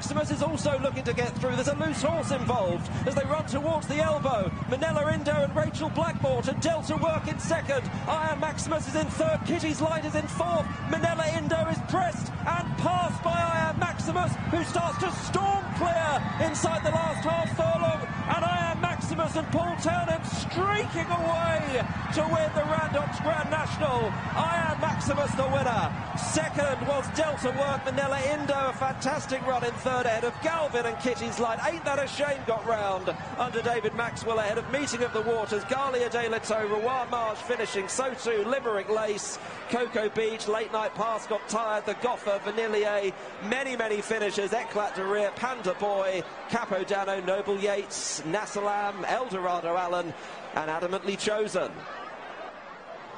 Maximus is also looking to get through. There's a loose horse involved as they run towards the elbow. Manila Indo and Rachel Blackmore to Delta Work in second. Iron Maximus is in third. Kitty's Light is in fourth. Manila Indo is pressed and passed by Iron Maximus, who starts to storm clear inside the last half furlong. And Iron Maximus and Paul Townend streaking away to win the Randox Grand National. Iron Maximus the winner. Second was Delta Work. Manila Indo, a fantastic run in third ahead of Galvin and Kitty's Light. Ain't That a Shame got round under David Maxwell ahead of Meeting of the Waters. Galia de la Tour, Roy Marge finishing, so too Limerick Lace, Cocoa Beach, Late Night Pass got tired, the Goffer, Vanillier, many finishers, Eclat de Rire, Panda Boy, Capodano, Noble Yates, Nassalam, Eldorado Allen and Adamantly Chosen.